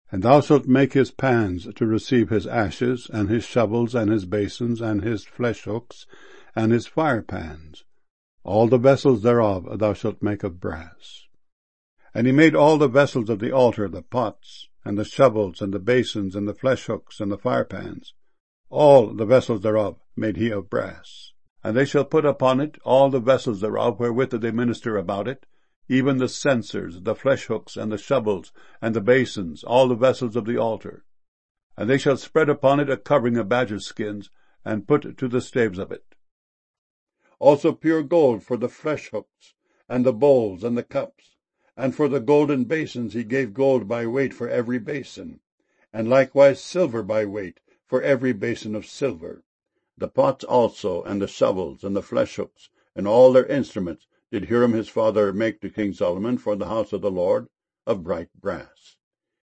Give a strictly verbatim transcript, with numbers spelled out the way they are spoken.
And thou shalt make his pans to receive his ashes, and his shovels, and his basins, and his flesh hooks, and his fire pans. All the vessels thereof thou shalt make of brass. And he made all the vessels of the altar, the pots, and the shovels, and the basins, and the flesh hooks, and the fire pans. All the vessels thereof made he of brass. And they shall put upon it all the vessels thereof wherewith they minister about it, even the censers, the flesh hooks, and the shovels, and the basins, all the vessels of the altar. And they shall spread upon it a covering of badger skins, and put to the staves of it. Also pure gold for the flesh hooks, and the bowls, and the cups. And for the golden basins he gave gold by weight for every basin, and likewise silver by weight for every basin of silver. The pots also, and the shovels, and the flesh hooks, and all their instruments, did Hiram his father make to King Solomon for the house of the Lord of bright brass.